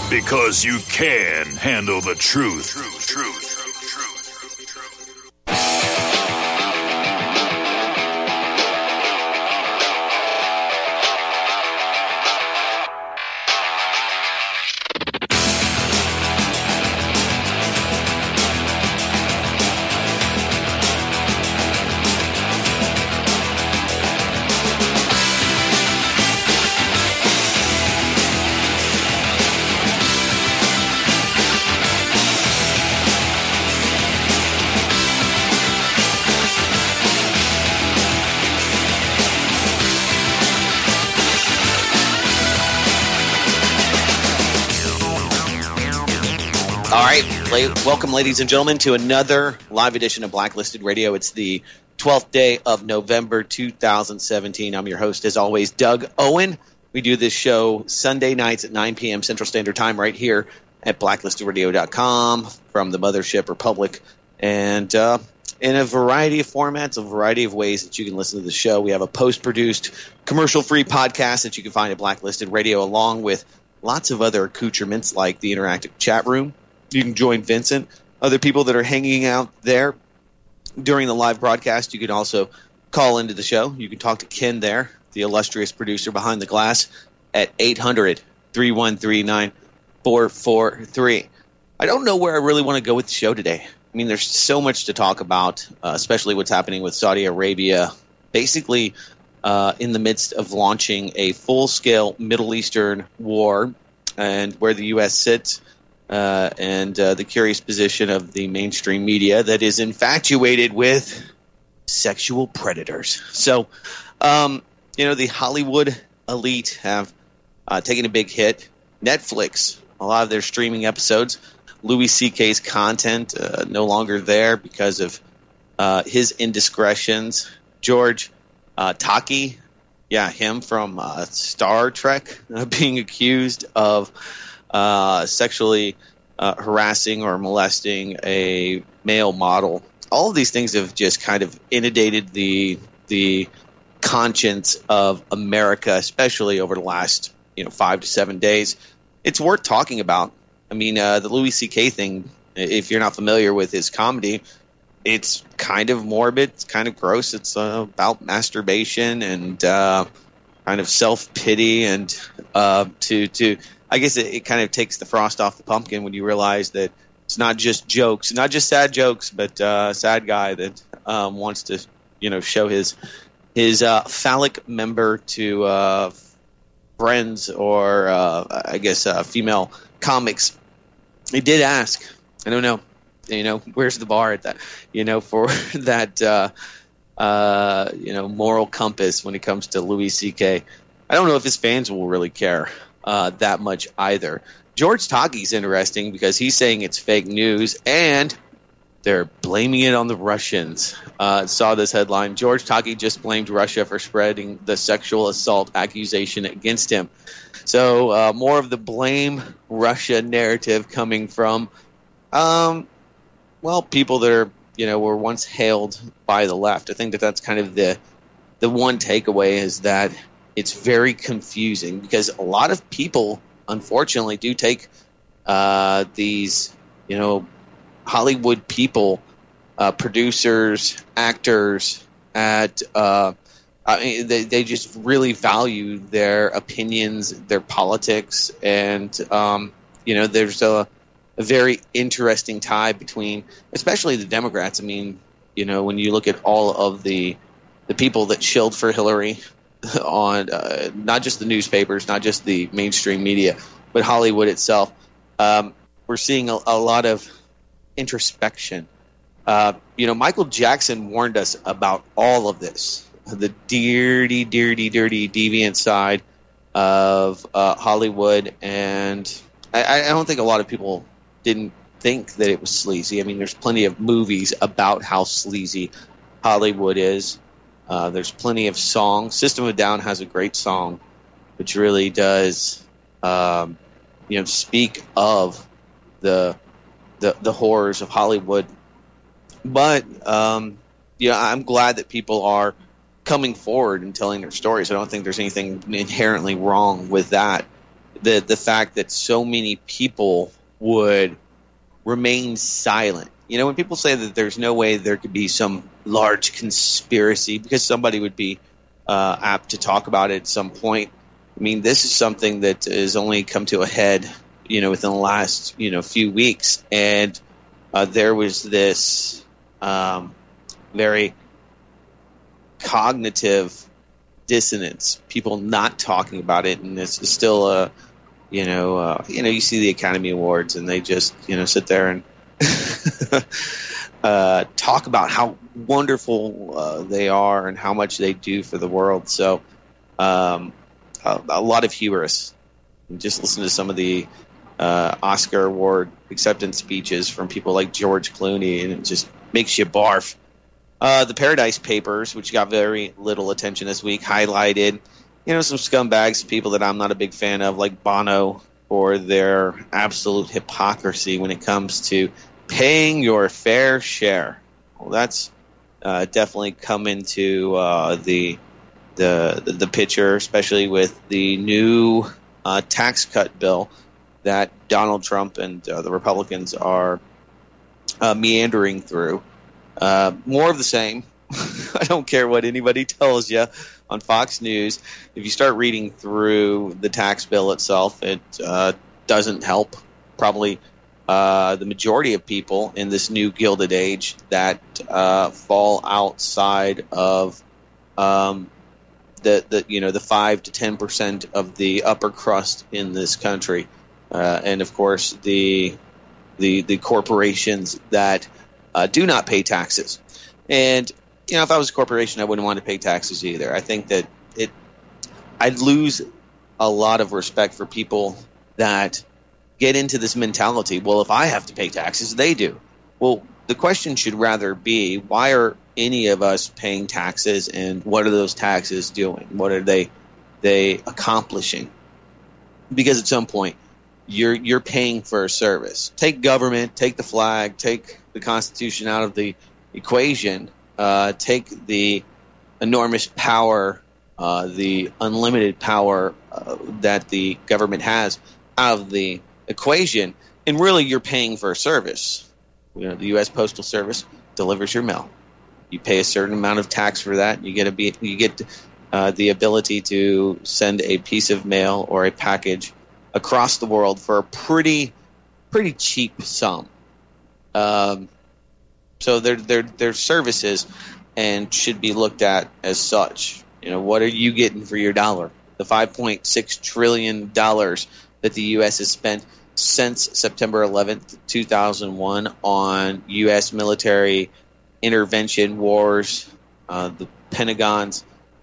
Because you can handle the truth. Welcome, ladies and gentlemen, to another live edition of Blacklisted Radio. It's the 12th day of November 2017. I'm your host, as always, Doug Owen. We do this show Sunday nights at 9 p.m. Central Standard Time right here at BlacklistedRadio.com from the Mothership Republic. And in a variety of formats, a variety of ways that you can listen to the show. We have a post-produced, commercial-free podcast that you can find at Blacklisted Radio, along with lots of other accoutrements like the interactive chat room. You can join Vincent, other people that are hanging out there during the live broadcast. You can also call into the show. You can talk to Ken there, the illustrious producer behind the glass, at 800-313-9443. I don't know where I really want to go with the show today. I mean, there's so much to talk about, especially what's happening with Saudi Arabia, basically in the midst of launching a full-scale Middle Eastern war, and where the U.S. sits. And the curious position of the mainstream media that is infatuated with sexual predators. So, the Hollywood elite have taken a big hit. Netflix, a lot of their streaming episodes, Louis C.K.'s content no longer there because of his indiscretions. George Takei, him from Star Trek, being accused of sexually harassing or molesting a male model. All of these things have just kind of inundated the conscience of America, especially over the last 5 to 7 days. It's worth talking about. I mean, the Louis C.K. thing, if you're not familiar with his comedy, it's kind of morbid, it's kind of gross. It's about masturbation and kind of self-pity, and I guess it kind of takes the frost off the pumpkin when you realize that it's not just jokes, not just sad jokes, but a sad guy that wants to, show his phallic member to friends or female comics. He did ask, I don't know, where's the bar at that, for that, moral compass when it comes to Louis C.K. I don't know if his fans will really care that much either. George Takei's interesting because he's saying it's fake news and they're blaming it on the Russians. Saw this headline. George Takei just blamed Russia for spreading the sexual assault accusation against him. So more of the blame Russia narrative coming from, people that are, were once hailed by the left. I think that's kind of the one takeaway is that it's very confusing because a lot of people, unfortunately, do take these, Hollywood people, producers, actors, they just really value their opinions, their politics, and there's a very interesting tie between, especially the Democrats. I mean, when you look at all of the people that shilled for Hillary on not just the newspapers, not just the mainstream media, but Hollywood itself, we're seeing a lot of introspection. Michael Jackson warned us about all of this, the dirty, deviant side of Hollywood, and I don't think a lot of people didn't think that it was sleazy. I mean, there's plenty of movies about how sleazy Hollywood is. There's plenty of songs. System of a Down has a great song, which really does, speak of the horrors of Hollywood. But I'm glad that people are coming forward and telling their stories. I don't think there's anything inherently wrong with that. the fact that so many people would remain silent. You know, when people say that there's no way there could be some large conspiracy because somebody would be apt to talk about it at some point. I mean, this is something that has only come to a head, you know, within the last, you know, few weeks. And there was this very cognitive dissonance, people not talking about it. And this is still you see the Academy Awards and they just, you know, sit there and talk about how wonderful they are and how much they do for the world. So a lot of hubris. Just listen to some of the Oscar Award acceptance speeches from people like George Clooney, and it just makes you barf. The Paradise Papers, which got very little attention this week, highlighted, you know, some scumbags, people that I'm not a big fan of, like Bono, for their absolute hypocrisy when it comes to paying your fair share. Well, that's definitely come into the picture, especially with the new tax cut bill that Donald Trump and the Republicans are meandering through. More of the same. I don't care what anybody tells you on Fox News. If you start reading through the tax bill itself, it doesn't help probably the majority of people in this new Gilded Age that fall outside of the 5 to 10% of the upper crust in this country, and of course the corporations that do not pay taxes. And you know, if I was a corporation, I wouldn't want to pay taxes either. I think that I'd lose a lot of respect for people that get into this mentality. Well, if I have to pay taxes, they do. Well, the question should rather be, why are any of us paying taxes, and what are those taxes doing? What are they accomplishing? Because at some point, you're paying for a service. Take government, take the flag, take the Constitution out of the equation. Take the enormous power, the unlimited power that the government has out of the equation, and really you're paying for a service. You know, the U.S. Postal Service delivers your mail. You pay a certain amount of tax for that. You get the ability to send a piece of mail or a package across the world for a pretty cheap sum. So they're services and should be looked at as such. You know, what are you getting for your dollar? The $5.6 trillion that the U.S. has spent since September 11th, 2001 on U.S. military intervention, wars, the Pentagon's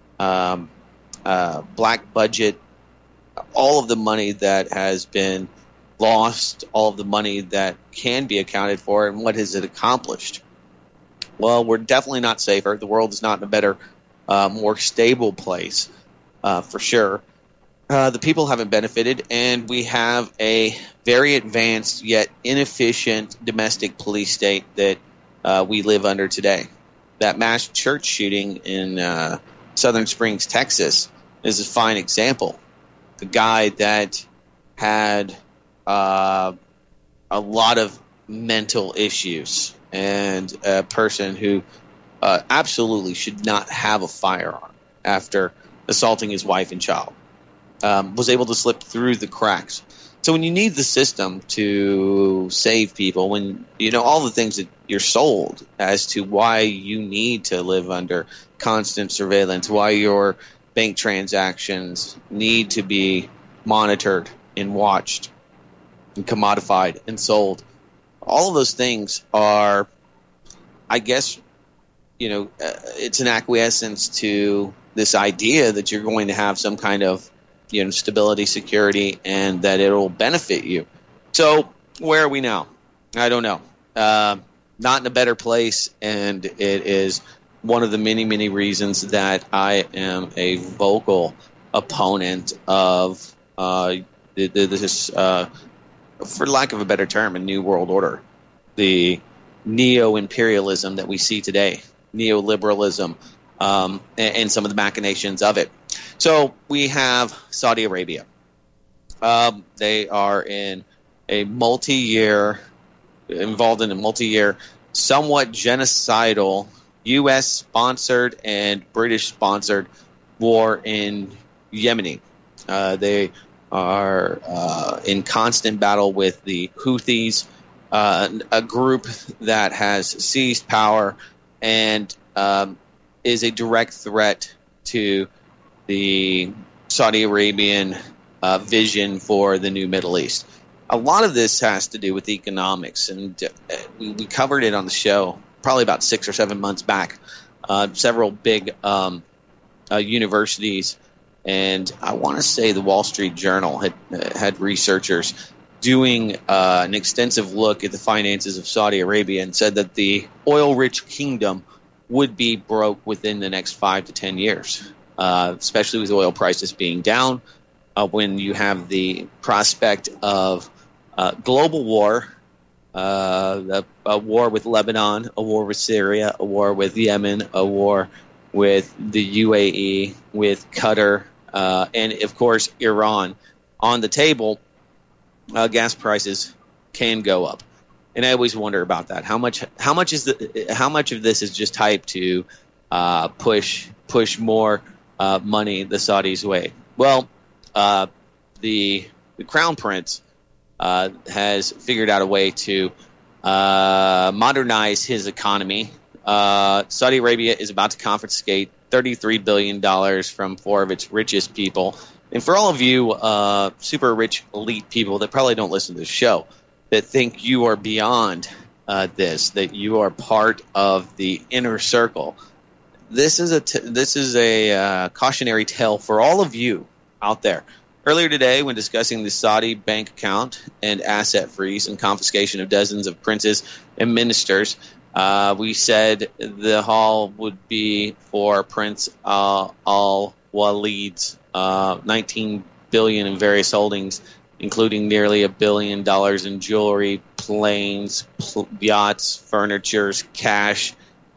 black budget, all of the money that has been lost, all of the money that can be accounted for, and what has it accomplished? Well, we're definitely not safer. The world is not in a better, more stable place, for sure. The people haven't benefited, and we have a very advanced yet inefficient domestic police state that we live under today. That mass church shooting in Southern Springs, Texas, is a fine example. The guy that had a lot of mental issues, and a person who absolutely should not have a firearm after assaulting his wife and child, was able to slip through the cracks. So when you need the system to save people, when you know all the things that you're sold as to why you need to live under constant surveillance, why your bank transactions need to be monitored and watched and commodified and sold, all of those things are, I guess, you know, it's an acquiescence to this idea that you're going to have some kind of, you know, stability, security, and that it'll benefit you. So where are we now? I don't know. Not in a better place, and it is one of the many, many reasons that I am a vocal opponent of this, for lack of a better term, a new world order. The neo-imperialism that we see today, neoliberalism, and some of the machinations of it. So we have Saudi Arabia. They are involved in a multi-year, somewhat genocidal, U.S.-sponsored and British-sponsored war in Yemen. They are in constant battle with the Houthis, a group that has seized power and is a direct threat to the Saudi Arabian vision for the new Middle East. A lot of this has to do with economics, and we covered it on the show probably about 6 or 7 months back. Several big universities, and I want to say the Wall Street Journal had researchers doing an extensive look at the finances of Saudi Arabia and said that the oil-rich kingdom would be broke within the next 5 to 10 years, especially with oil prices being down. When you have the prospect of global war, a war with Lebanon, a war with Syria, a war with Yemen, a war with the UAE, with Qatar, and of course Iran on the table, gas prices can go up. And I always wonder about that. How much of this is just hype to push more money the Saudis' way? Well, the Crown Prince has figured out a way to modernize his economy. Saudi Arabia is about to confiscate $33 billion from 4 of its richest people. And for all of you super rich elite people that probably don't listen to the show, that think you are beyond this, that you are part of the inner circle, this is a cautionary tale for all of you out there. Earlier today, when discussing the Saudi bank account and asset freeze and confiscation of dozens of princes and ministers, we said the haul would be for Prince Al Walid's $19 billion in various holdings, including nearly $1 billion in jewelry, planes, yachts, furniture, cash.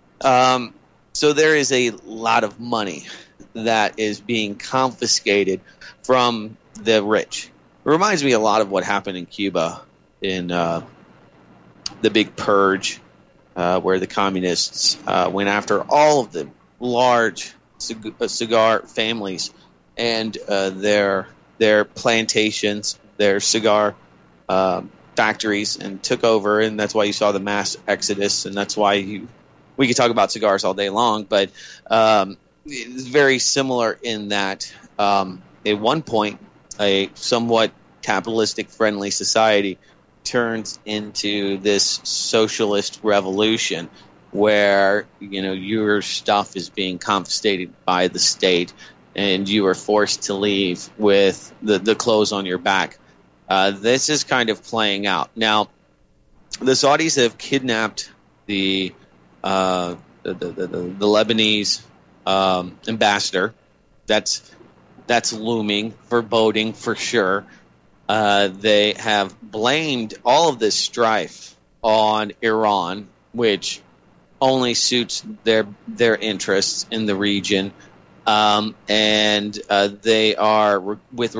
So there is a lot of money that is being confiscated from the rich. It reminds me a lot of what happened in Cuba in the big purge, where the communists went after all of the large cigar families and their plantations, their cigar factories, and took over. And that's why you saw the mass exodus, and that's why we could talk about cigars all day long, but it's very similar in that at one point a somewhat capitalistic friendly society turns into this socialist revolution where your stuff is being confiscated by the state and you are forced to leave with the clothes on your back. This is kind of playing out. Now, the Saudis have kidnapped the Lebanese ambassador. That's looming, foreboding for sure. They have blamed all of this strife on Iran, which only suits their interests in the region, and they are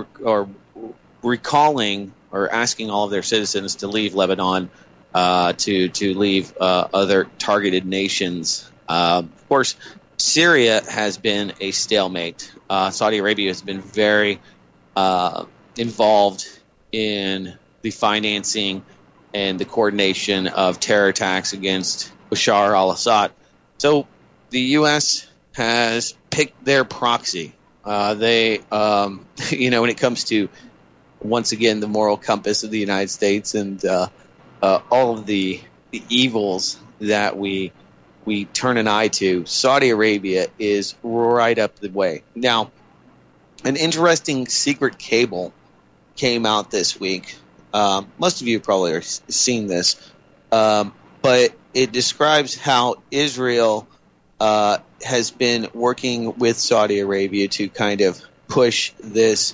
recalling or asking all of their citizens to leave Lebanon, to leave other targeted nations. Of course, Syria has been a stalemate. Saudi Arabia has been very involved in the financing and the coordination of terror attacks against Bashar al-Assad. So the U.S. has picked their proxy. When it comes to, once again, the moral compass of the United States and all of the evils that we turn an eye to, Saudi Arabia is right up the way. Now, an interesting secret cable came out this week. Most of you probably have seen this, but it describes how Israel has been working with Saudi Arabia to kind of push this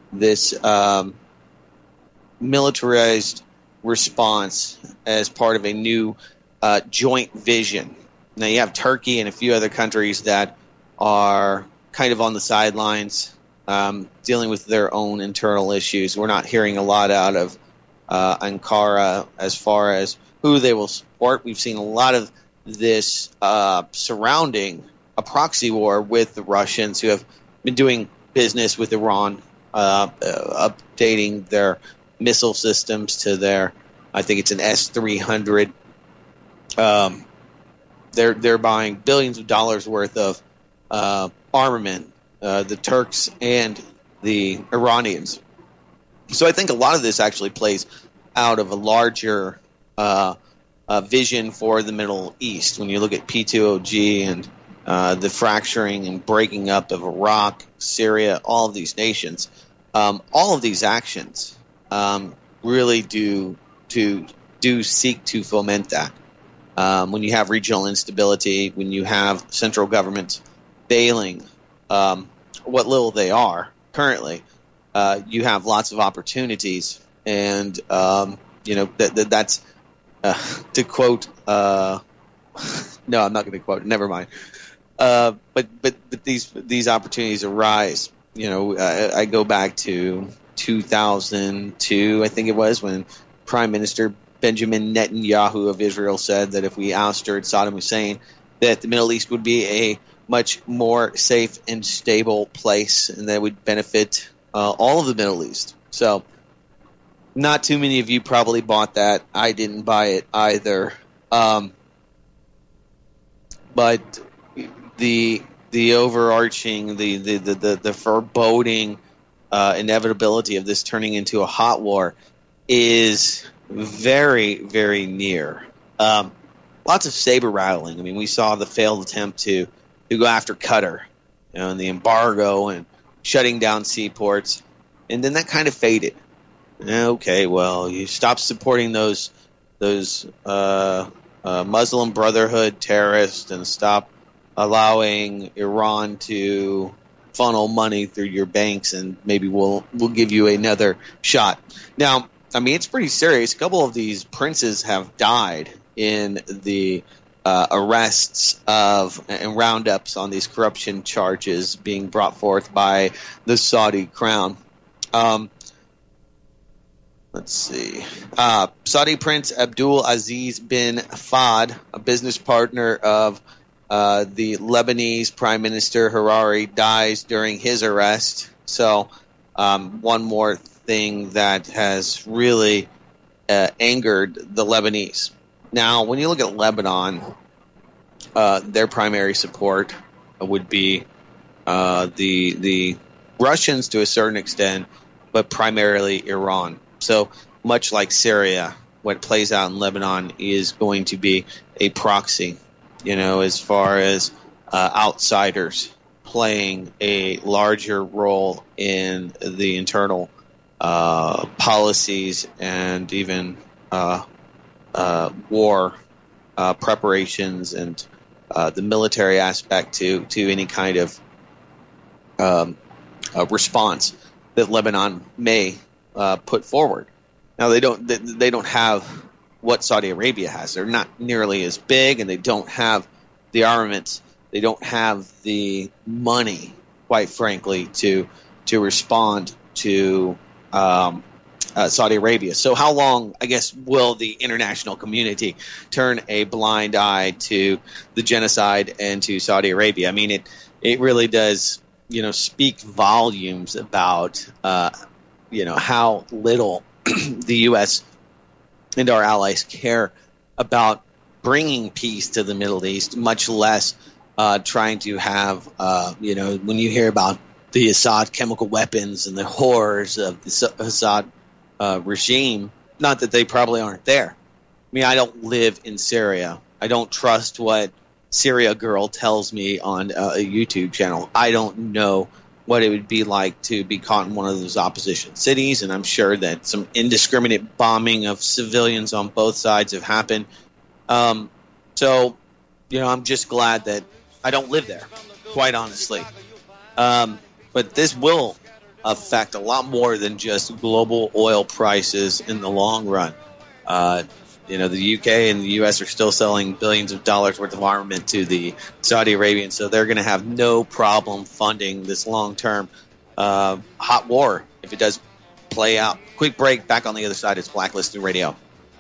militarized response as part of a new joint vision. Now, you have Turkey and a few other countries that are kind of on the sidelines, dealing with their own internal issues. We're not hearing a lot out of Ankara as far as who they will support. We've seen a lot of this surrounding a proxy war with the Russians, who have been doing business with Iran, updating their missile systems to their, I think it's an S-300. They're buying billions of dollars worth of armament, the Turks and the Iranians. So I think a lot of this actually plays out of a larger vision for the Middle East. When you look at P2OG and the fracturing and breaking up of Iraq, Syria, all of these nations, all of these actions really do seek to foment that. When you have regional instability, when you have central governments failing, what little they are currently, you have lots of opportunities, and that's to quote. No, I'm not going to quote. Never mind. But these opportunities arise. I go back to 2002, I think it was, when Prime Minister Benjamin Netanyahu of Israel said that if we ousted Saddam Hussein, that the Middle East would be a much more safe and stable place, and that would benefit all of the Middle East. So not too many of you probably bought that. I didn't buy it either. But the overarching, the foreboding inevitability of this turning into a hot war is very, very near. Lots of saber rattling. I mean, we saw the failed attempt to go after Qatar, and the embargo and shutting down seaports, and then that kind of faded. Okay, well, you stop supporting those Muslim Brotherhood terrorists and stop allowing Iran to funnel money through your banks, and maybe we'll give you another shot. Now, I mean, it's pretty serious. A couple of these princes have died in the arrests of and roundups on these corruption charges being brought forth by the Saudi crown. Let's see. Saudi Prince Abdul Aziz bin Fahd, a business partner of the Lebanese Prime Minister Hariri, dies during his arrest. So one more thing that has really angered the Lebanese. Now, when you look at Lebanon, their primary support would be the Russians to a certain extent, but primarily Iran. So much like Syria, what plays out in Lebanon is going to be a proxy, as far as outsiders playing a larger role in the internal policies and even war preparations and the military aspect to any kind of response that Lebanon may put forward. Now they don't have what Saudi Arabia has. They're not nearly as big, and they don't have the armaments. They don't have the money, quite frankly, to respond to Saudi Arabia. So how long, I guess, will the international community turn a blind eye to the genocide and to Saudi Arabia? I mean, it really does, speak volumes about, how little the U.S. and our allies care about bringing peace to the Middle East, much less trying to have, when you hear about the Assad chemical weapons and the horrors of the Assad regime, not that they probably aren't there. I mean, I don't live in Syria. I don't trust what Syria Girl tells me on a YouTube channel. I don't know what it would be like to be caught in one of those opposition cities, and I'm sure that some indiscriminate bombing of civilians on both sides have happened. So, I'm just glad that I don't live there, quite honestly. But this will affect a lot more than just global oil prices in the long run. The UK and the US are still selling billions of dollars worth of armament to the Saudi Arabians, so they're going to have no problem funding this long-term hot war if it does play out. Quick break. Back on the other side. It's Blacklisted Radio.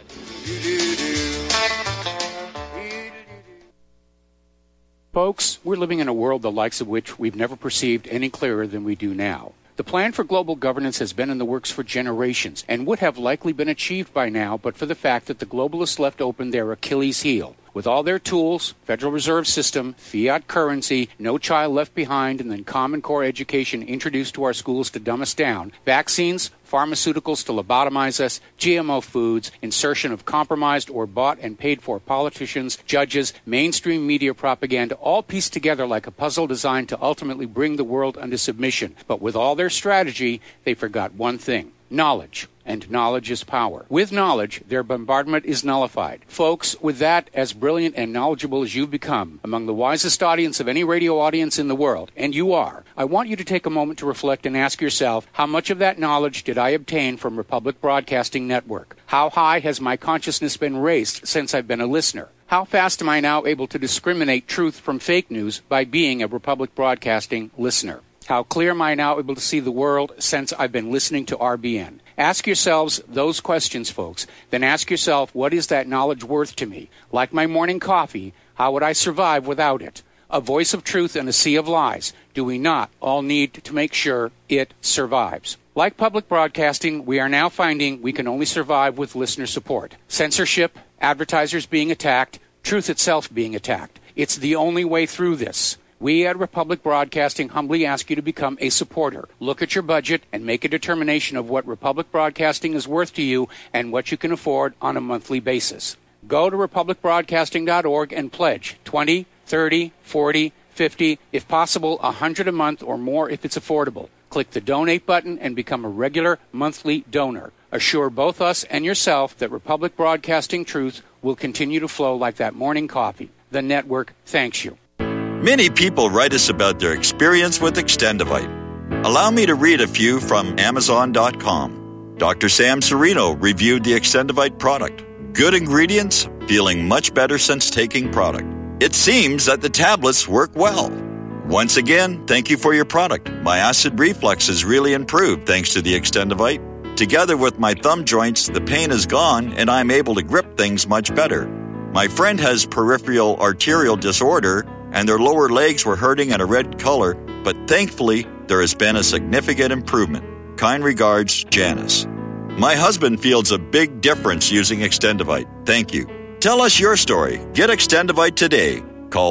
Folks, we're living in a world the likes of which we've never perceived any clearer than we do now. The plan for global governance has been in the works for generations and would have likely been achieved by now but for the fact that the globalists left open their Achilles heel. With all their tools, Federal Reserve System, fiat currency, no child left behind, and then Common Core education introduced to our schools to dumb us down, vaccines, pharmaceuticals to lobotomize us, GMO foods, insertion of compromised or bought and paid for politicians, judges, mainstream media propaganda, all pieced together like a puzzle designed to ultimately bring the world under submission. But with all their strategy, they forgot one thing: knowledge. And knowledge is power. With knowledge, their bombardment is nullified. Folks, with that, as brilliant and knowledgeable as you've become, among the wisest audience of any radio audience in the world, and you are, I want you to take a moment to reflect and ask yourself, how much of that knowledge did I obtain from Republic Broadcasting Network? How high has my consciousness been raised since I've been a listener? How fast am I now able to discriminate truth from fake news by being a Republic Broadcasting listener? How clear am I now able to see the world since I've been listening to RBN? Ask yourselves those questions, folks. Then ask yourself, what is that knowledge worth to me? Like my morning coffee, how would I survive without it? A voice of truth in a sea of lies. Do we not all need to make sure it survives? Like public broadcasting, we are now finding we can only survive with listener support. Censorship, advertisers being attacked, truth itself being attacked. It's the only way through this. We at Republic Broadcasting humbly ask you to become a supporter. Look at your budget and make a determination of what Republic Broadcasting is worth to you and what you can afford on a monthly basis. Go to republicbroadcasting.org and pledge $20, $30, $40, $50, if possible, $100 a month or more if it's affordable. Click the donate button and become a regular monthly donor. Assure both us and yourself that Republic Broadcasting truth will continue to flow like that morning coffee. The network thanks you. Many people write us about their experience with Extendivite. Allow me to read a few from Amazon.com. Dr. Sam Serino reviewed the Extendivite product. Good ingredients, feeling much better since taking product. It seems that the tablets work well. Once again, thank you for your product. My acid reflux has really improved thanks to the Extendivite. Together with my thumb joints, the pain is gone and I'm able to grip things much better. My friend has peripheral arterial disorder and their lower legs were hurting in a red color, but thankfully, there has been a significant improvement. Kind regards, Janice. My husband feels a big difference using Extendivite. Thank you. Tell us your story. Get Extendivite today. Call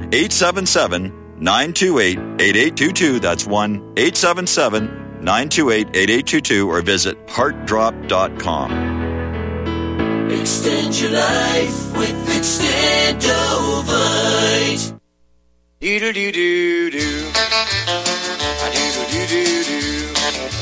1-877-928-8822. That's 1-877-928-8822 or visit heartdrop.com. Extend your life with Extendovite. Do-do-do-do-do. Do-do-do-do-do.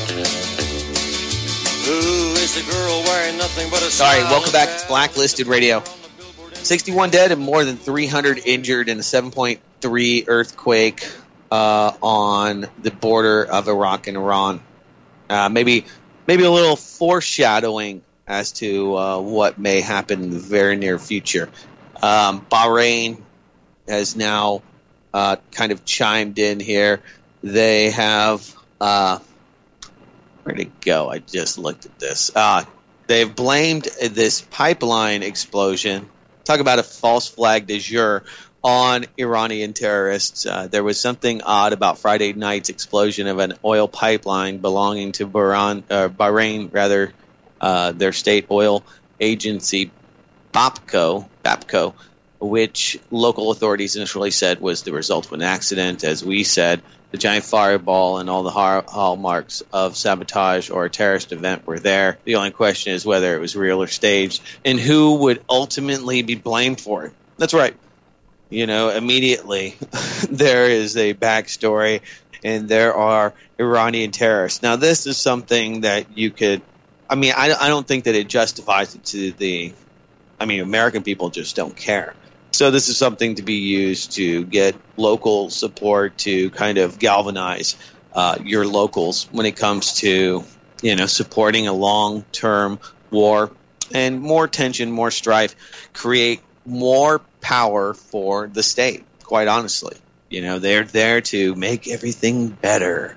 Who is the girl wearing nothing but a All right, welcome back to Blacklisted Radio. 61 dead and more than 300 injured in a 7.3 earthquake on the border of Iraq and Iran. Maybe a little foreshadowing as to what may happen in the very near future. Bahrain has now kind of chimed in here. They have... where'd it go? I just looked at this. They've blamed this pipeline explosion. Talk about a false flag de jour on Iranian terrorists. There was something odd about Friday night's explosion of an oil pipeline belonging to Bahrain, their state oil agency, BAPCO, which local authorities initially said was the result of an accident. As we said, the giant fireball and all the hallmarks of sabotage or a terrorist event were there. The only question is whether it was real or staged, and who would ultimately be blamed for it. That's right. Immediately there is a backstory, and there are Iranian terrorists. Now, this is something that you could... I don't think that it justifies it to the... American people just don't care. So this is something to be used to get local support to kind of galvanize your locals when it comes to, supporting a long-term war and more tension, more strife, create more power for the state, quite honestly. They're there to make everything better.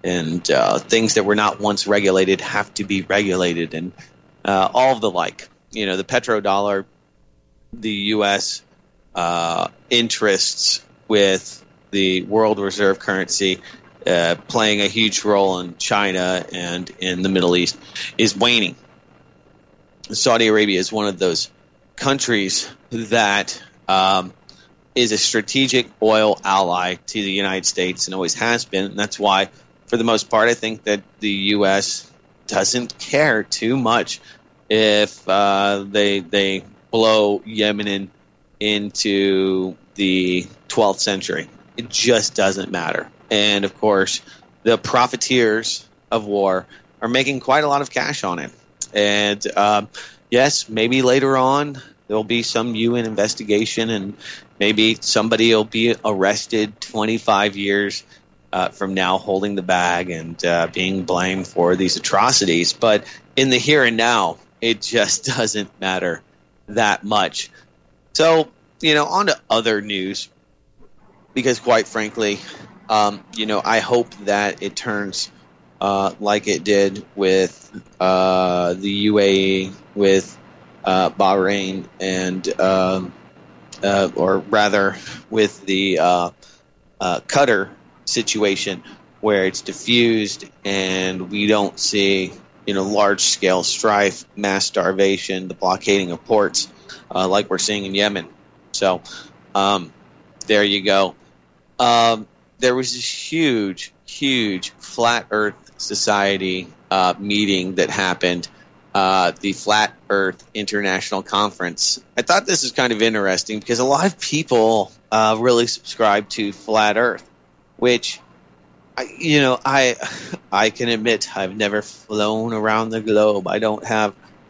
things that were not once regulated have to be regulated, and all of the like. You know, the petrodollar, the U.S. Interests with the world reserve currency playing a huge role in China and in the Middle East is waning. Saudi Arabia is one of those countries that is a strategic oil ally to the United States and always has been. And that's why, for the most part, I think that the U.S. doesn't care too much if they blow Yemen into the 12th century. It just doesn't matter. And, of course, the profiteers of war are making quite a lot of cash on it. And, yes, maybe later on there'll be some UN investigation and maybe somebody will be arrested 25 years from now holding the bag and being blamed for these atrocities. But in the here and now, it just doesn't matter that much. So, you know, on to other news, because quite frankly, you know, I hope that it turns like it did with the UAE, with Bahrain, and or rather with the Qatar situation, where it's diffused and we don't see, you know, large-scale strife, mass starvation, the blockading of ports like we're seeing in Yemen. So there you go. There was this huge Flat Earth Society meeting that happened, the Flat Earth International Conference. I thought this was kind of interesting because a lot of people really subscribe to Flat Earth, which, I can admit I've never flown around the globe. I don't have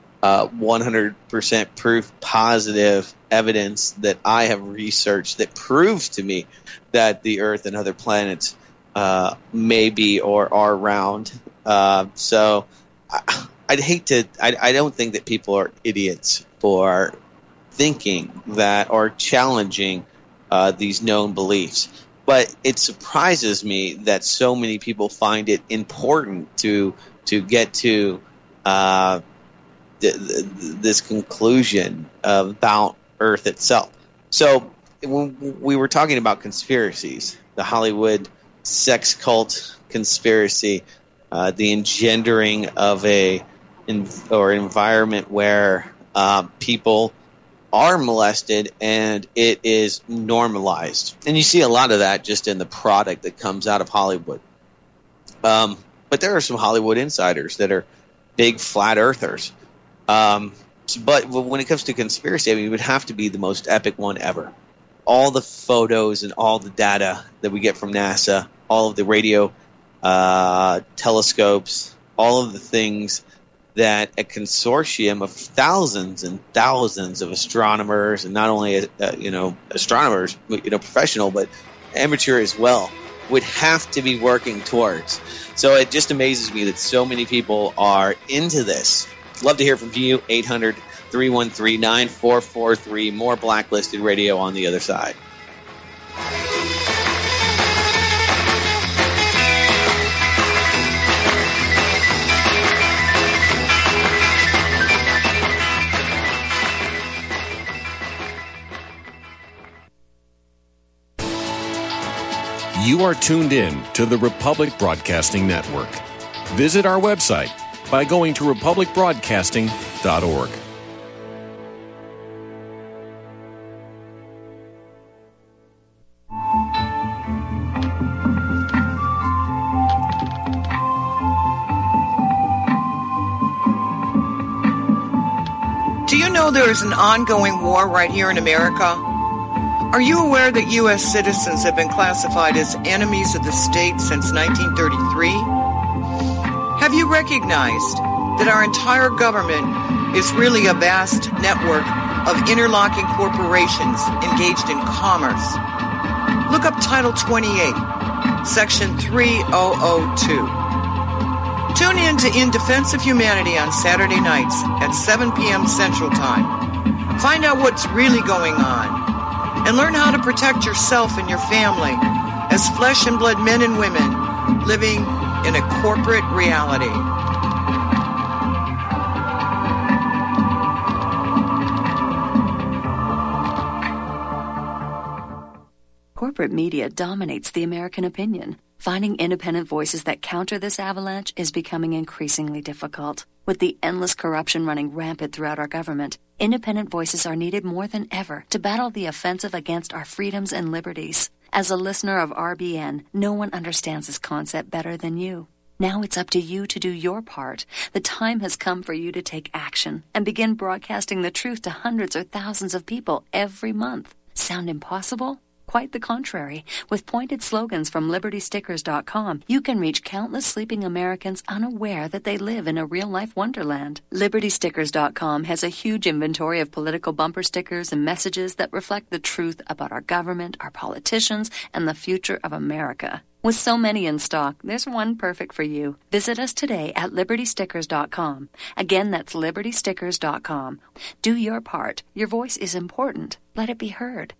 100% proof positive evidence that I have researched that proves to me that the Earth and other planets may be or are round. So I'd hate to. I don't think that people are idiots for thinking that or challenging these known beliefs. But it surprises me that so many people find it important to get to this conclusion about Earth itself. So when we were talking about conspiracies, the Hollywood sex cult conspiracy, the engendering of environment where people are molested and it is normalized. And you see a lot of that just in the product that comes out of Hollywood. But there are some Hollywood insiders that are big flat earthers. But when it comes to conspiracy, I mean, it would have to be the most epic one ever. All the photos and all the data that we get from NASA, all of the radio telescopes, all of the things that a consortium of thousands and thousands of astronomers, and not only astronomers, professional, but amateur as well, would have to be working towards. So it just amazes me that so many people are into this. Love to hear from you. 800-313-9443. More Blacklisted Radio on the other side. You are tuned in to the Republic Broadcasting Network. Visit our website by going to republicbroadcasting.org. Do you know there is an ongoing war right here in America? Are you aware that U.S. citizens have been classified as enemies of the state since 1933? Have you recognized that our entire government is really a vast network of interlocking corporations engaged in commerce? Look up Title 28, Section 3002. Tune in to In Defense of Humanity on Saturday nights at 7 p.m. Central Time. Find out what's really going on and learn how to protect yourself and your family as flesh and blood men and women living in a corporate reality. Corporate media dominates the American opinion. Finding independent voices that counter this avalanche is becoming increasingly difficult. With the endless corruption running rampant throughout our government, independent voices are needed more than ever to battle the offensive against our freedoms and liberties. As a listener of RBN, no one understands this concept better than you. Now it's up to you to do your part. The time has come for you to take action and begin broadcasting the truth to hundreds or thousands of people every month. Sound impossible? Quite the contrary. With pointed slogans from LibertyStickers.com, you can reach countless sleeping Americans unaware that they live in a real-life wonderland. LibertyStickers.com has a huge inventory of political bumper stickers and messages that reflect the truth about our government, our politicians, and the future of America. With so many in stock, there's one perfect for you. Visit us today at LibertyStickers.com. Again, that's LibertyStickers.com. Do your part. Your voice is important. Let it be heard.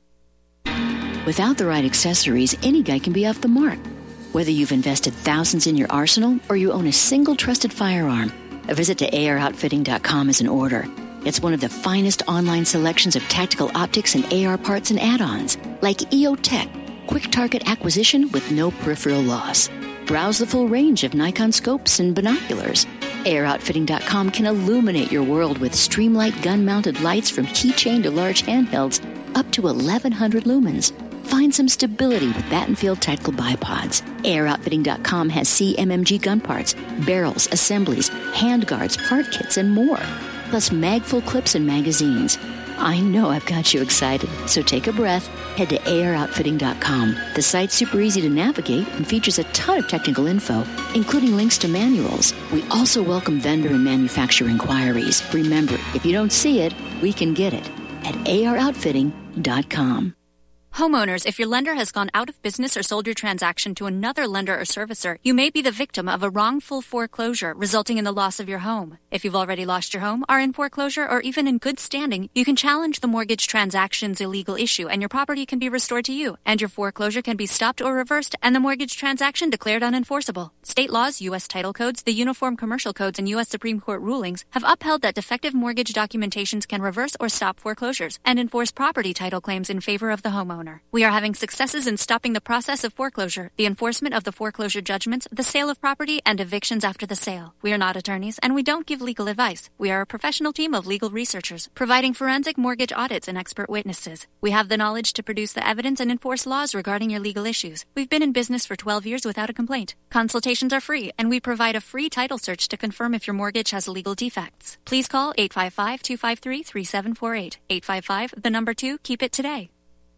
Without the right accessories, any guy can be off the mark. Whether you've invested thousands in your arsenal or you own a single trusted firearm, a visit to AROutfitting.com is in order. It's one of the finest online selections of tactical optics and AR parts and add-ons, like EOTech, quick target acquisition with no peripheral loss. Browse the full range of Nikon scopes and binoculars. AROutfitting.com can illuminate your world with Streamlight gun-mounted lights from keychain to large handhelds up to 1,100 lumens. Find some stability with Battenfield Tactical Bipods. AROutfitting.com has CMMG gun parts, barrels, assemblies, handguards, part kits, and more. Plus mag-full clips and magazines. I know I've got you excited, so take a breath. Head to AROutfitting.com. The site's super easy to navigate and features a ton of technical info, including links to manuals. We also welcome vendor and manufacturer inquiries. Remember, if you don't see it, we can get it at AROutfitting.com. Homeowners, if your lender has gone out of business or sold your transaction to another lender or servicer, you may be the victim of a wrongful foreclosure resulting in the loss of your home. If you've already lost your home, are in foreclosure, or even in good standing, you can challenge the mortgage transaction's illegal issue and your property can be restored to you, and your foreclosure can be stopped or reversed and the mortgage transaction declared unenforceable. State laws, U.S. title codes, the Uniform Commercial Codes, and U.S. Supreme Court rulings have upheld that defective mortgage documentations can reverse or stop foreclosures and enforce property title claims in favor of the homeowner. We are having successes in stopping the process of foreclosure, the enforcement of the foreclosure judgments, the sale of property, and evictions after the sale. We are not attorneys, and we don't give legal advice. We are a professional team of legal researchers, providing forensic mortgage audits and expert witnesses. We have the knowledge to produce the evidence and enforce laws regarding your legal issues. We've been in business for 12 years without a complaint. Consultations are free, and we provide a free title search to confirm if your mortgage has legal defects. Please call 855-253-3748. 855, 2, keep it today.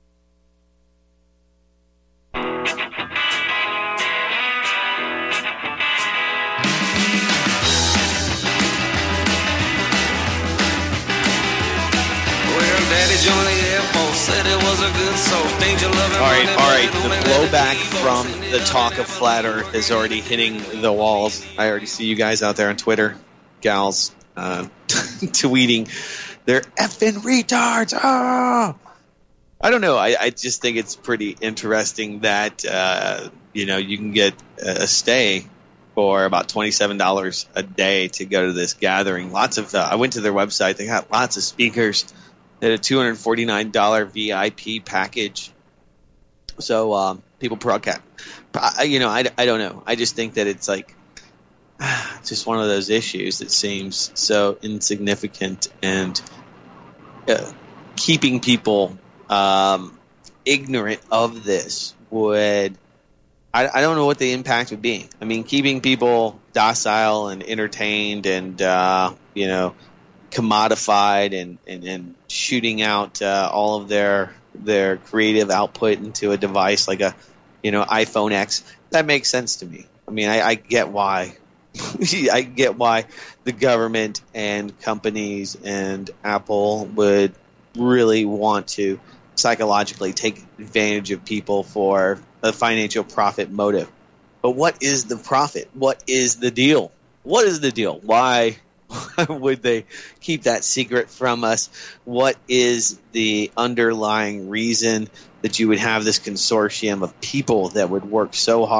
Daddy joined the Air Force, said it was a good soul. Danger loving. All right. The blowback from the talk of flat Earth is already hitting the walls. I already see you guys out there on Twitter, gals, tweeting, they're effing retards. Ah! I don't know. I just think it's pretty interesting that you can get a stay for about $27 a day to go to this gathering. Lots of I went to their website. They got lots of speakers. They had a $249 VIP package. So people broadcast. I don't know. I just think that it's like just one of those issues that seems so insignificant, and keeping people ignorant of this would. I don't know what the impact would be. I mean, keeping people docile and entertained and commodified and shooting out all of their creative output into a device like a iPhone X, that makes sense to me. I mean, I get why I get why the government and companies and Apple would really want to psychologically take advantage of people for a financial profit motive. But what is the profit? What is the deal? What is the deal? Why would they keep that secret from us? What is the underlying reason that you would have this consortium of people that would work so hard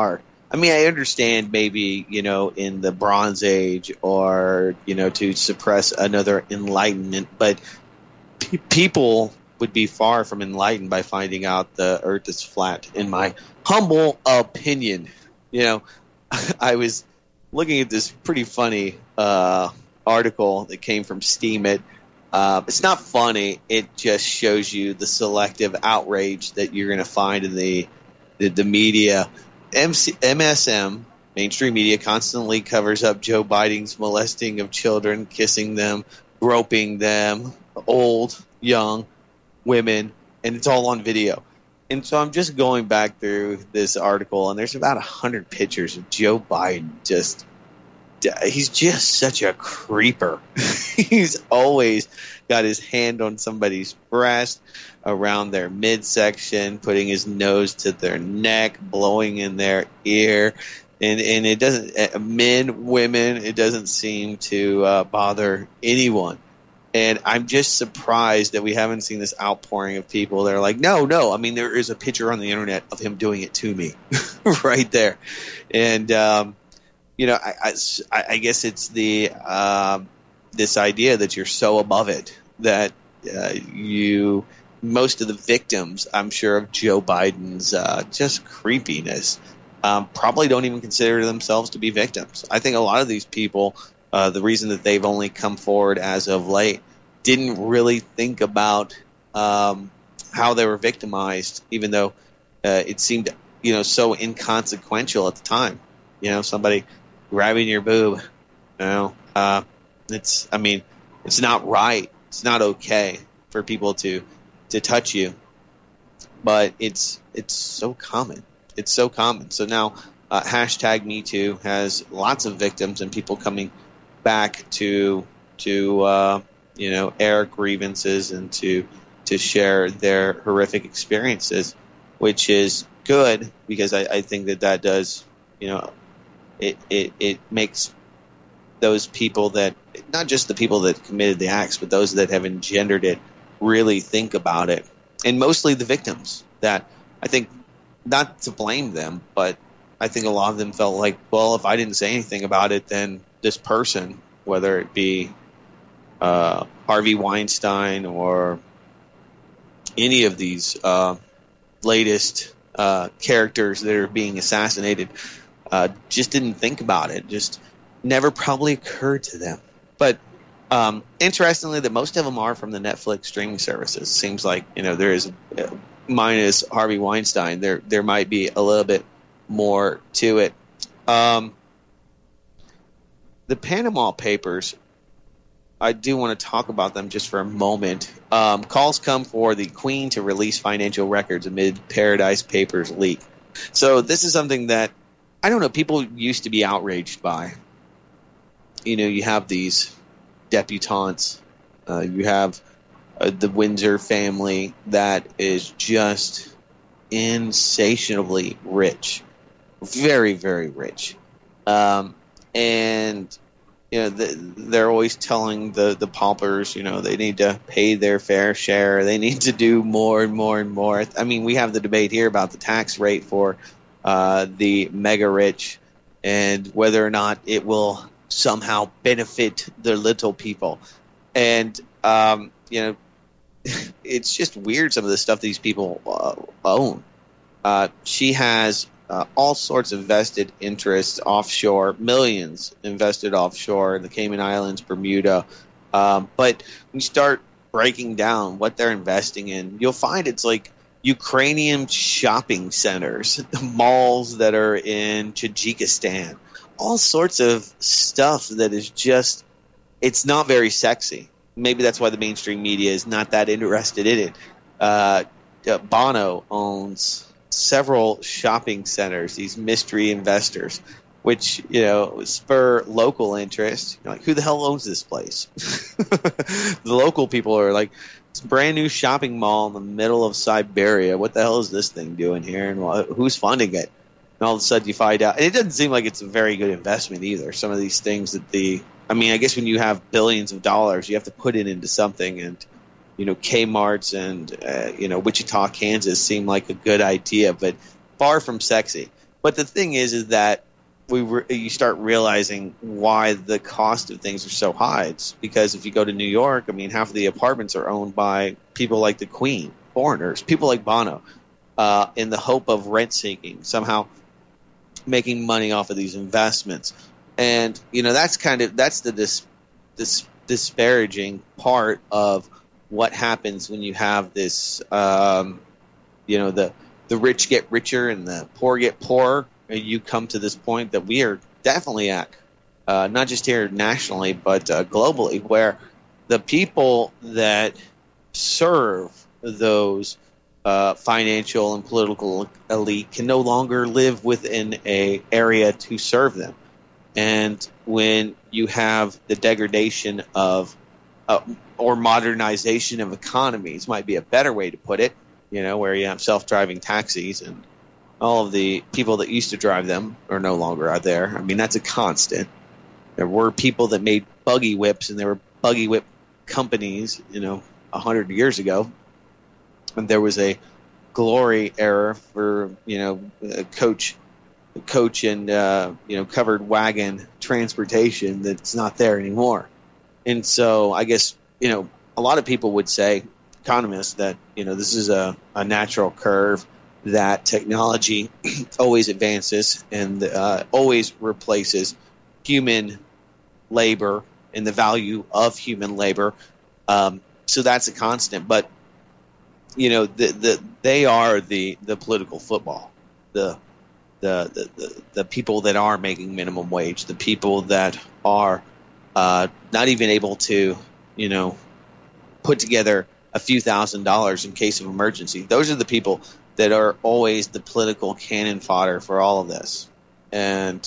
I mean, I understand maybe, in the Bronze Age or, to suppress another enlightenment, but people would be far from enlightened by finding out the earth is flat, in my humble opinion. I was looking at this pretty funny article that came from Steemit. It's not funny. It just shows you the selective outrage that you're going to find in the media. MSM, mainstream media, constantly covers up Joe Biden's molesting of children, kissing them, groping them, old, young, women, and it's all on video. And so I'm just going back through this article, and there's about 100 pictures of Joe Biden. He's just such a creeper. He's always got his hand on somebody's breast, around their midsection, putting his nose to their neck, blowing in their ear. And it doesn't, men, women, it doesn't seem to bother anyone. And I'm just surprised that we haven't seen this outpouring of people that are like, no. I mean, there is a picture on the internet of him doing it to me right there. And, I guess it's the this idea that you're so above it that most of the victims, I'm sure, of Joe Biden's just creepiness probably don't even consider themselves to be victims. I think a lot of these people, the reason that they've only come forward as of late, didn't really think about how they were victimized, even though it seemed, so inconsequential at the time. Somebody grabbing your boob, it's not right. It's not okay for people to touch you, but it's so common. It's so common. So now hashtag #MeToo has lots of victims and people coming back to air grievances and to share their horrific experiences, which is good because I think that does, it makes those people that, not just the people that committed the acts, but those that have engendered it, really think about it. And mostly the victims that, I think, not to blame them, but I think a lot of them felt like, well, if I didn't say anything about it, then this person, whether it be Harvey Weinstein or any of these latest characters that are being assassinated, just didn't think about it. Just never probably occurred to them. But interestingly, that most of them are from the Netflix streaming services. Seems like, there is, minus Harvey Weinstein, there might be a little bit more to it. The Panama Papers, I do want to talk about them just for a moment. Calls come for the Queen to release financial records amid Paradise Papers leak. So this is something that, I don't know, people used to be outraged by. You have these debutantes. You have the Windsor family that is just insatiably rich. Very, very rich. And they're always telling the paupers, they need to pay their fair share. They need to do more and more and more. I mean, we have the debate here about the tax rate for the mega rich and whether or not it will somehow benefit the little people. And, it's just weird, some of the stuff these people own. She has all sorts of vested interests offshore, millions invested offshore in the Cayman Islands, Bermuda. But when you start breaking down what they're investing in, you'll find it's like Ukrainian shopping centers, malls that are in Tajikistan, all sorts of stuff that is just, it's not very sexy. Maybe that's why the mainstream media is not that interested in it. Bono owns several shopping centers, these mystery investors, which, spur local interest. Like, who the hell owns this place? The local people are like, it's a brand new shopping mall in the middle of Siberia. What the hell is this thing doing here? And who's funding it? And all of a sudden you find out. And it doesn't seem like it's a very good investment either. Some of these things that I guess when you have billions of dollars, you have to put it into something. And, Kmart's and, Wichita, Kansas seem like a good idea, but far from sexy. But the thing is that you start realizing why the cost of things are so high. It's because if you go to New York, I mean, half of the apartments are owned by people like the Queen, foreigners, people like Bono, in the hope of rent seeking, somehow making money off of these investments. And, that's the disparaging part of what happens when you have this, the rich get richer and the poor get poorer. You come to this point that we are definitely at, not just here nationally, but globally, where the people that serve those financial and political elite can no longer live within an area to serve them. And when you have the degradation of or modernization of economies, might be a better way to put it, where you have self-driving taxis and all of the people that used to drive them are no longer out there. I mean, that's a constant. There were people that made buggy whips, and there were buggy whip companies, 100 years ago. And there was a glory era for, coach and, covered wagon transportation that's not there anymore. And so I guess, a lot of people would say, economists, that, this is a natural curve, that technology always advances and always replaces human labor and the value of human labor. So that's a constant. But, they are the political football, the people that are making minimum wage, the people that are not even able to, put together a few $1,000s in case of emergency. Those are the people that are always the political cannon fodder for all of this. And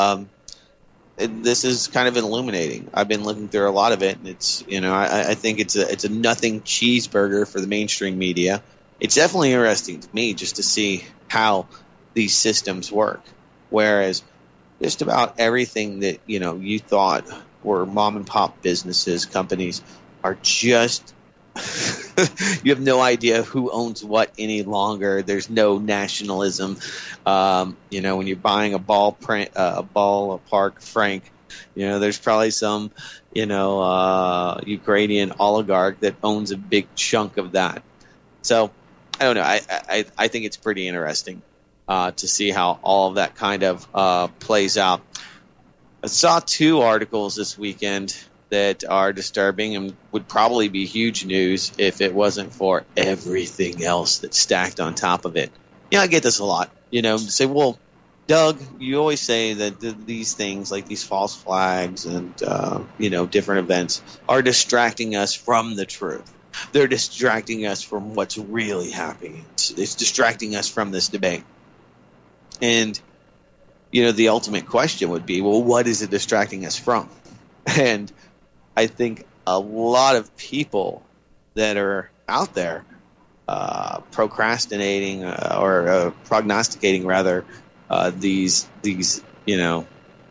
this is kind of illuminating. I've been looking through a lot of it, and it's, I think it's a nothing cheeseburger for the mainstream media. It's definitely interesting to me just to see how these systems work. Whereas just about everything that, you thought were mom and pop businesses, companies, are just you have no idea who owns what any longer. There's no nationalism. When you're buying a ballpark Frank, there's probably some, Ukrainian oligarch that owns a big chunk of that. So I don't know. I think it's pretty interesting to see how all of that kind of plays out. I saw 2 articles this weekend that are disturbing and would probably be huge news if it wasn't for everything else that's stacked on top of it. I get this a lot. Say, well, Doug, you always say that these things like these false flags and, different events are distracting us from the truth. They're distracting us from what's really happening. It's distracting us from this debate. And, the ultimate question would be, well, what is it distracting us from? And I think a lot of people that are out there procrastinating or prognosticating rather these things, you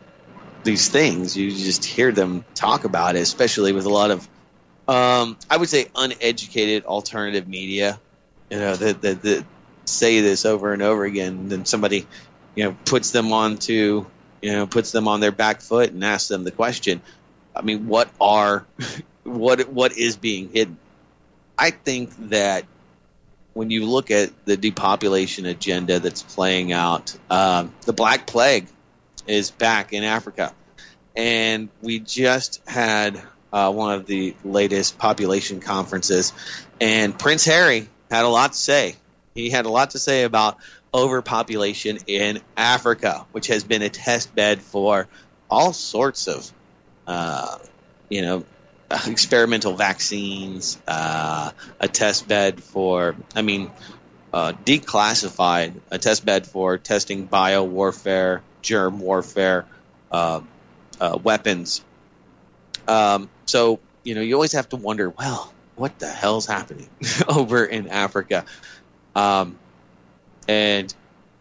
just hear them talk about it, especially with a lot of I would say uneducated alternative media, that say this over and over again. And then somebody, puts them on their back foot and asks them the question. I mean, what is being hidden? I think that when you look at the depopulation agenda that's playing out, the Black Plague is back in Africa. And we just had one of the latest population conferences, and Prince Harry had a lot to say. He had a lot to say about overpopulation in Africa, which has been a test bed for all sorts of experimental vaccines, a test bed for, declassified, a test bed for testing bio-warfare, germ warfare, weapons. So, you always have to wonder, well, what the hell's happening over in Africa? And,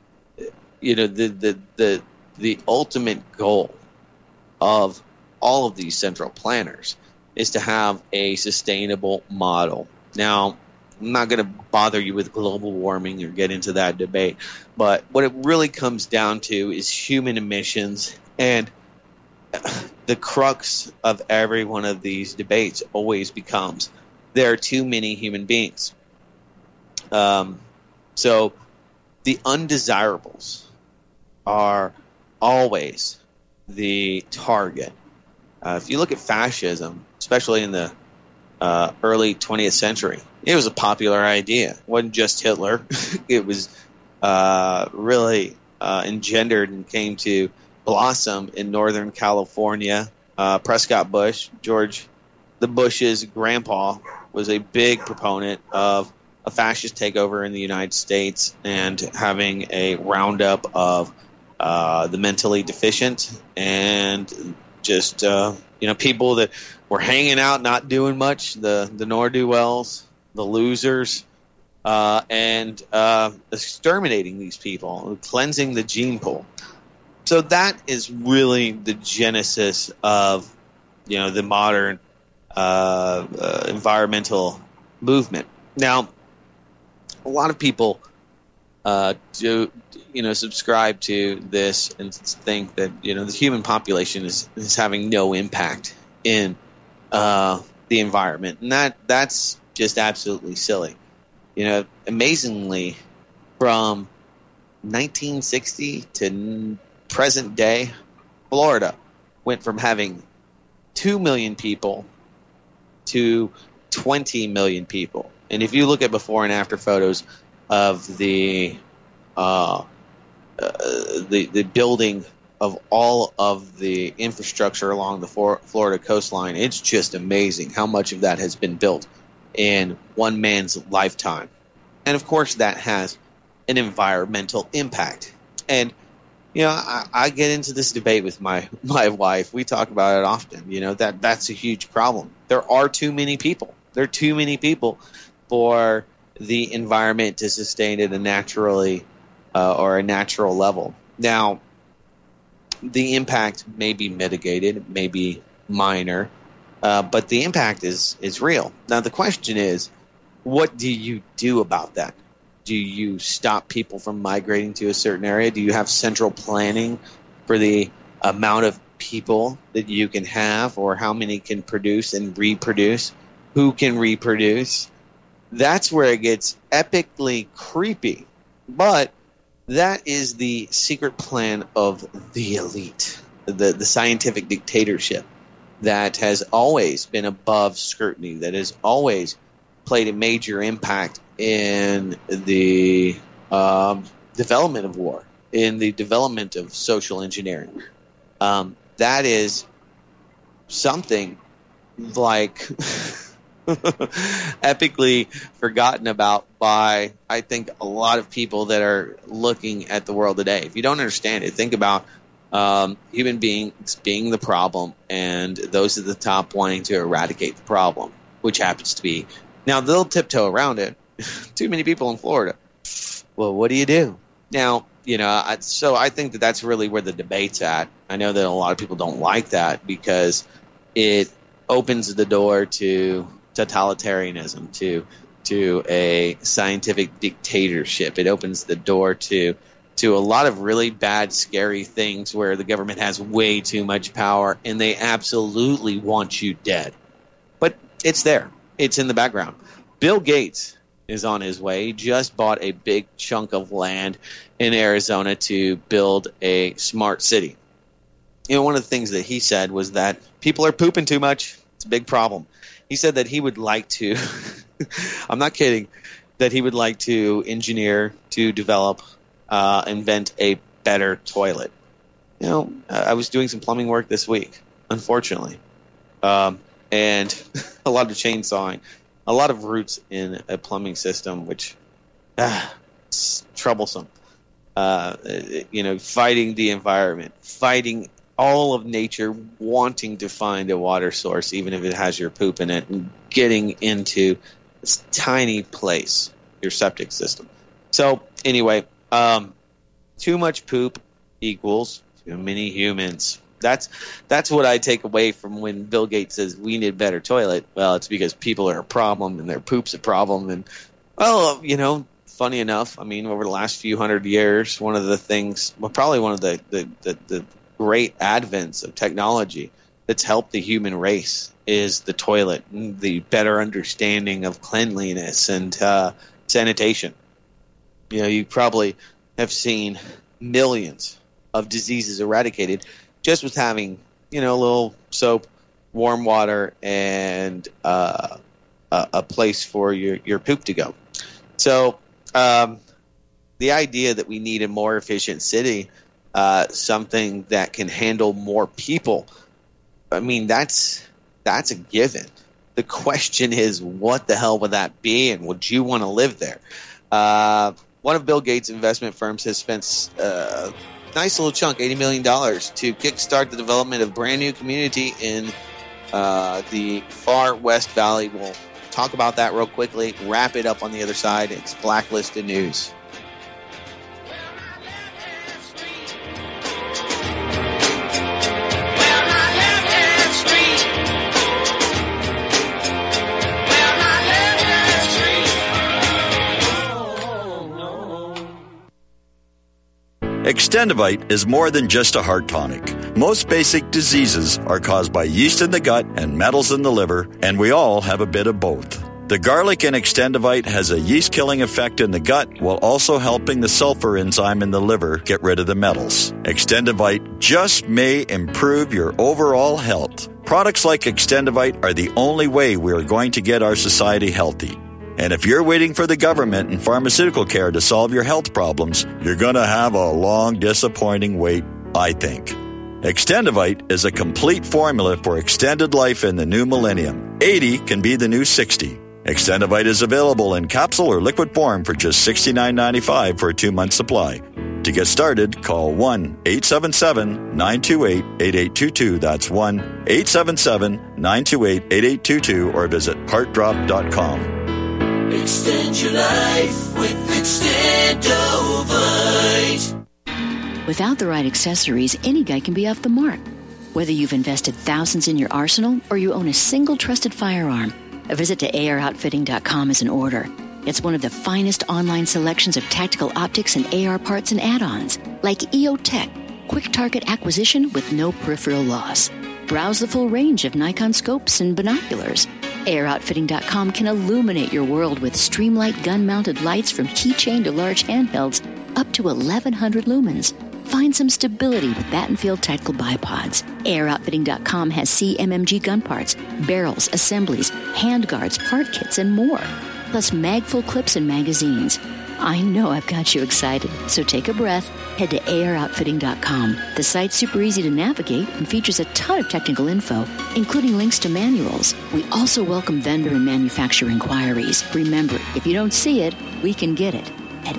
the ultimate goal of all of these central planners is to have a sustainable model. Now, I'm not going to bother you with global warming or get into that debate. But what it really comes down to is human emissions. And the crux of every one of these debates always becomes there are too many human beings. So the undesirables are always the target. If you look at fascism, especially in the early 20th century, it was a popular idea. It wasn't just Hitler. It was really engendered and came to blossom in Northern California. Prescott Bush, George the Bush's grandpa, was a big proponent of a fascist takeover in the United States and having a roundup of the mentally deficient and just people that were hanging out, not doing much, the ne'er-do-wells, the losers, and exterminating these people, cleansing the gene pool. So that is really the genesis of the modern environmental movement. Now, a lot of people do subscribe to this and think that the human population is having no impact in the environment, and that's just absolutely silly. Amazingly, from 1960 to present day, Florida went from having 2 million people to 20 million people. And if you look at before and after photos of the building of all of the infrastructure along the Florida coastline, it's just amazing how much of that has been built in one man's lifetime. And of course that has an environmental impact. And I get into this debate with my wife. We talk about it often. That's a huge problem. There are too many people. There are too many people for the environment to sustain at a naturally or a natural level. Now, the impact may be mitigated, may be minor, but the impact is real. Now, the question is, what do you do about that? Do you stop people from migrating to a certain area? Do you have central planning for the amount of people that you can have, or how many can produce and reproduce? Who can reproduce? That's where it gets epically creepy. But that is the secret plan of the elite, the scientific dictatorship that has always been above scrutiny, that has always played a major impact in the development of war, in the development of social engineering. That is something like epically forgotten about by, I think, a lot of people that are looking at the world today. If you don't understand it, think about human beings being the problem and those at the top wanting to eradicate the problem, which happens to be, now they'll tiptoe around it. Too many people in Florida. Well, what do you do? Now, so I think that's really where the debate's at. I know that a lot of people don't like that because it opens the door to totalitarianism, to a scientific dictatorship. It opens the door to a lot of really bad, scary things where the government has way too much power and they absolutely want you dead. But it's there. It's in the background. Bill Gates is on his way. He just bought a big chunk of land in Arizona to build a smart city. One of the things that he said was that people are pooping too much. It's a big problem. He said that he would like to, I'm not kidding, that he would like to engineer, to develop, invent a better toilet. I was doing some plumbing work this week, unfortunately. And a lot of chainsawing, a lot of roots in a plumbing system, which it's troublesome. Fighting the environment, fighting all of nature, wanting to find a water source, even if it has your poop in it, and getting into this tiny place, your septic system. So anyway, too much poop equals too many humans. That's what I take away from when Bill Gates says we need a better toilet. Well, it's because people are a problem and their poop's a problem, and Well, funny enough, I mean, over the last few hundred years, one of the things, probably one of the great advents of technology that's helped the human race is the toilet, and the better understanding of cleanliness and sanitation. You probably have seen millions of diseases eradicated just with having, a little soap, warm water, and a place for your poop to go. So the idea that we need a more efficient city, something that can handle more people, I mean, that's a given. The question is, what the hell would that be, and would you want to live there? One of Bill Gates' investment firms has spent a nice little chunk, $80 million, to kickstart the development of a brand new community in the far West Valley. We'll talk about that real quickly, wrap it up on the other side. It's Blacklisted News. Extendivite is more than just a heart tonic. Most basic diseases are caused by yeast in the gut and metals in the liver, and we all have a bit of both. The garlic in Extendivite has a yeast-killing effect in the gut while also helping the sulfur enzyme in the liver get rid of the metals. Extendivite just may improve your overall health. Products like Extendivite are the only way we are going to get our society healthy. And if you're waiting for the government and pharmaceutical care to solve your health problems, you're going to have a long, disappointing wait, I think. Extendivite is a complete formula for extended life in the new millennium. 80 can be the new 60. Extendivite is available in capsule or liquid form for just $69.95 for a 2-month supply. To get started, call 1-877-928-8822. That's 1-877-928-8822 or visit heartdrop.com. Extend your life with Extendovite. Without the right accessories, any guy can be off the mark. Whether you've invested thousands in your arsenal or you own a single trusted firearm, a visit to AROutfitting.com is in order. It's one of the finest online selections of tactical optics and AR parts and add-ons, like EOTech, quick target acquisition with no peripheral loss. Browse the full range of Nikon scopes and binoculars. AROutfitting.com can illuminate your world with Streamlight gun-mounted lights from keychain to large handhelds up to 1,100 lumens. Find some stability with Battenfield tactical bipods. AirOutfitting.com has CMMG gun parts, barrels, assemblies, handguards, part kits, and more. Plus magful clips and magazines. I know I've got you excited, so take a breath. Head to AirOutfitting.com. The site's super easy to navigate and features a ton of technical info, including links to manuals. We also welcome vendor and manufacturer inquiries. Remember, if you don't see it, we can get it at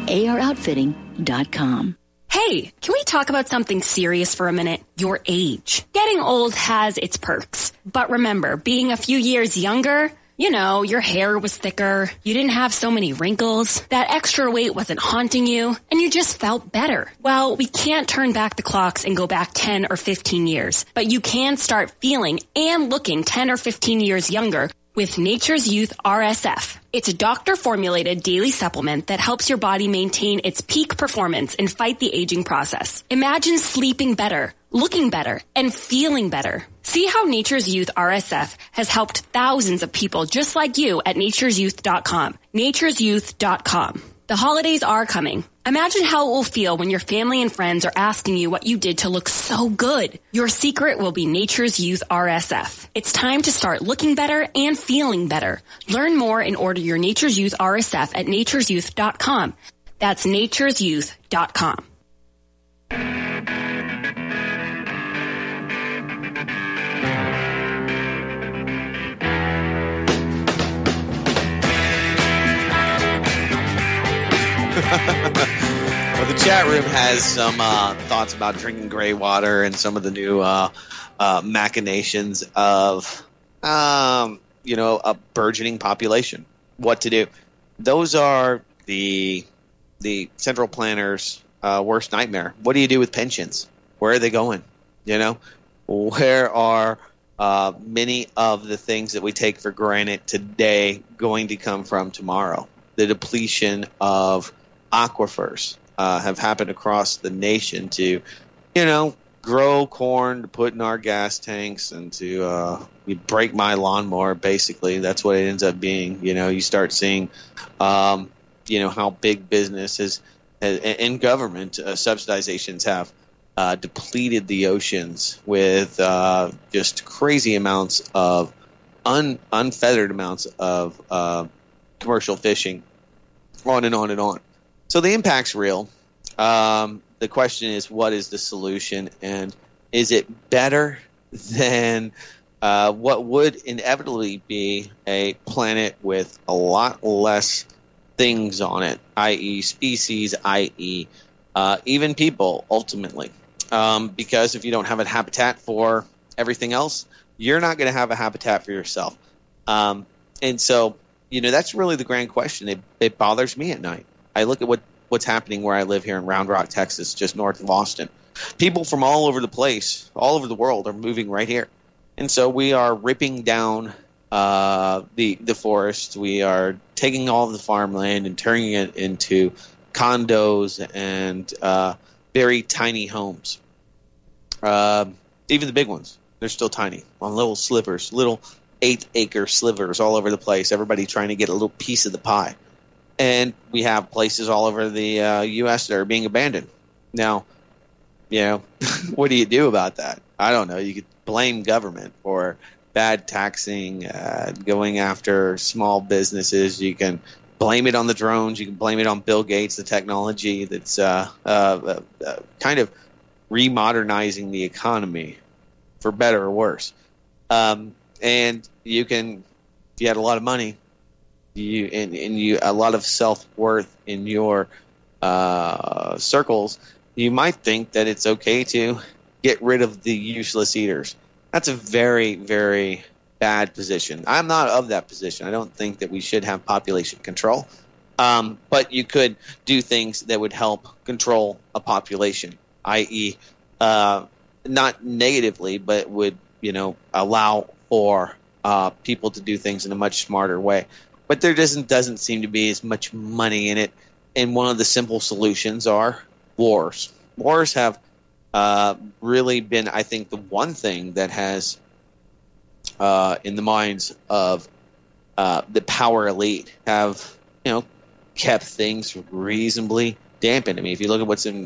AirOutfitting.com. Hey, can we talk about something serious for a minute? Your age. Getting old has its perks. But remember, being a few years younger, you know, your hair was thicker, you didn't have so many wrinkles, that extra weight wasn't haunting you, and you just felt better. Well, we can't turn back the clocks and go back 10 or 15 years, but you can start feeling and looking 10 or 15 years younger with Nature's Youth RSF. It's a doctor-formulated daily supplement that helps your body maintain its peak performance and fight the aging process. Imagine sleeping better, looking better, and feeling better. See how Nature's Youth RSF has helped thousands of people just like you at naturesyouth.com. Naturesyouth.com. The holidays are coming. Imagine how it will feel when your family and friends are asking you what you did to look so good. Your secret will be Nature's Youth RSF. It's time to start looking better and feeling better. Learn more and order your Nature's Youth RSF at naturesyouth.com. That's naturesyouth.com. Well, the chat room has some thoughts about drinking gray water and some of the new machinations of, a burgeoning population. What to do? Those are the central planner's worst nightmare. What do you do with pensions? Where are they going? Where are many of the things that we take for granted today going to come from tomorrow? the depletion of aquifers have happened across the nation to, grow corn to put in our gas tanks and to break my lawnmower, basically. That's what it ends up being. You start seeing, how big businesses and government subsidizations have depleted the oceans with just crazy amounts of unfettered amounts of commercial fishing, on and on and on. So the impact's real. The question is, what is the solution, and is it better than what would inevitably be a planet with a lot less things on it, i.e. species, i.e. Even people, ultimately? Because if you don't have a habitat for everything else, you're not going to have a habitat for yourself. And so, that's really the grand question. It bothers me at night. I look at what's happening where I live here in Round Rock, Texas, just north of Austin. People from all over the place, all over the world, are moving right here. And so we are ripping down the forest. We are taking all of the farmland and turning it into condos and very tiny homes. Even the big ones, they're still tiny, on little slivers, little 8-acre slivers all over the place, everybody trying to get a little piece of the pie. And we have places all over the U.S. that are being abandoned. Now, what do you do about that? I don't know. You could blame government for bad taxing, going after small businesses. You can blame it on the drones. You can blame it on Bill Gates, the technology that's kind of remodernizing the economy, for better or worse. And you can, if you had a lot of money, you a lot of self-worth in your circles, you might think that it's okay to get rid of the useless eaters. That's a very, very bad position. I'm not of that position. I don't think that we should have population control. But you could do things that would help control a population, i.e., not negatively, but would, allow for people to do things in a much smarter way. But there doesn't seem to be as much money in it. And one of the simple solutions are wars. Wars have really been, I think, the one thing that has, in the minds of the power elite, have kept things reasonably dampened. I mean, if you look at what's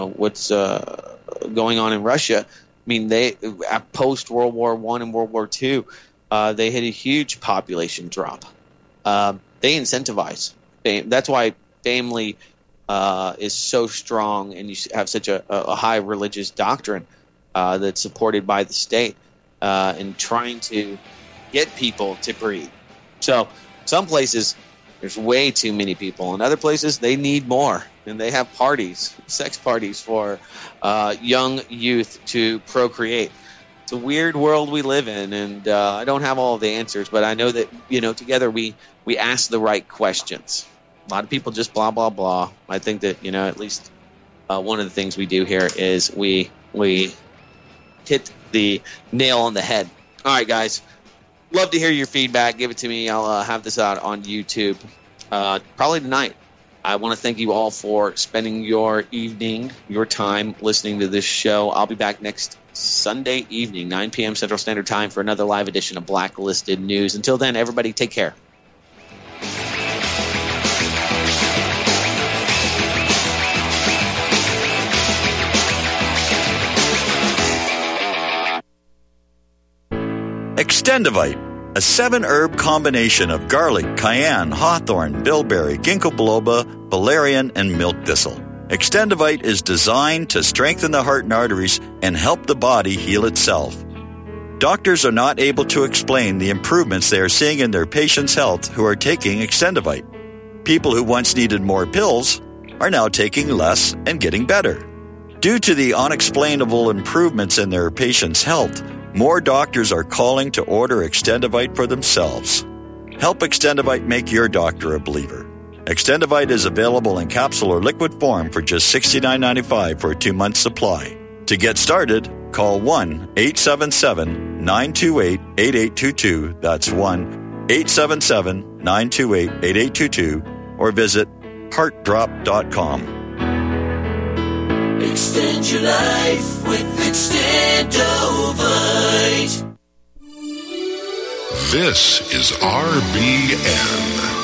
going on in Russia, I mean, they post World War I and World War II, they had a huge population drop. They incentivize. That's why family is so strong, and you have such a high religious doctrine that's supported by the state in trying to get people to breed. So some places there's way too many people. In other places they need more, and they have parties, sex parties for young youth to procreate. It's a weird world we live in, and I don't have all of the answers, but I know that together we ask the right questions. A lot of people just blah blah blah. I think that at least one of the things we do here is we hit the nail on the head. All right, guys, love to hear your feedback. Give it to me. I'll have this out on YouTube probably tonight. I want to thank you all for spending your evening, your time listening to this show. I'll be back next Sunday evening, 9 p.m. Central Standard Time, for another live edition of Blacklisted News. Until then, everybody, take care. Extendivite, a 7-herb combination of garlic, cayenne, hawthorn, bilberry, ginkgo biloba, valerian, and milk thistle. Extendivite is designed to strengthen the heart and arteries and help the body heal itself. Doctors are not able to explain the improvements they are seeing in their patients' health who are taking Extendivite. People who once needed more pills are now taking less and getting better. Due to the unexplainable improvements in their patients' health, more doctors are calling to order Extendivite for themselves. Help Extendivite make your doctor a believer. Extendivite is available in capsule or liquid form for just $69.95 for a 2-month supply. To get started, call 1-877-928-8822. That's 1-877-928-8822. or visit heartdrop.com. Extend your life with Extendovite. This is RBN,